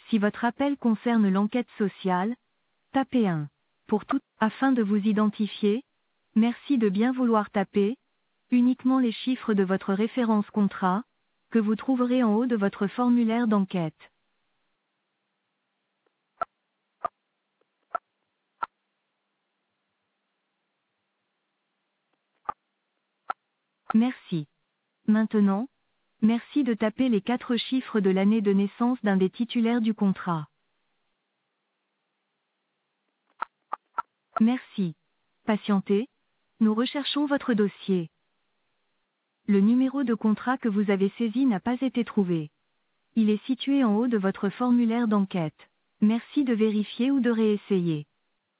Si votre appel concerne l'enquête sociale, tapez 1. Pour tout, afin de vous identifier, merci de bien vouloir taper uniquement les chiffres de votre référence contrat, que vous trouverez en haut de votre formulaire d'enquête. Merci. Maintenant, merci de taper les 4 chiffres de l'année de naissance d'un des titulaires du contrat. Merci. Patientez, nous recherchons votre dossier. Le numéro de contrat que vous avez saisi n'a pas été trouvé. Il est situé en haut de votre formulaire d'enquête. Merci de vérifier ou de réessayer.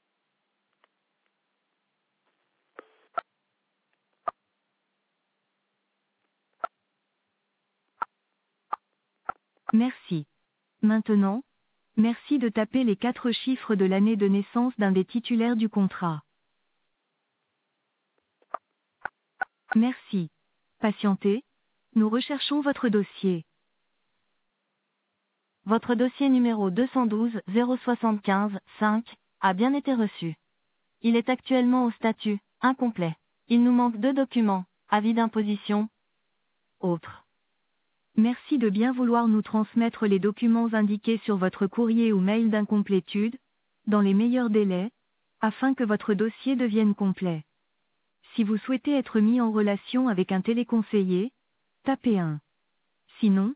Merci. Maintenant, merci de taper les 4 chiffres de l'année de naissance d'un des titulaires du contrat. Merci. Patientez, nous recherchons votre dossier. Votre dossier numéro 212 075 5 a bien été reçu. Il est actuellement au statut incomplet. Il nous manque 2 documents, avis d'imposition, autres. Merci de bien vouloir nous transmettre les documents indiqués sur votre courrier ou mail d'incomplétude, dans les meilleurs délais, afin que votre dossier devienne complet. Si vous souhaitez être mis en relation avec un téléconseiller, tapez 1. Sinon,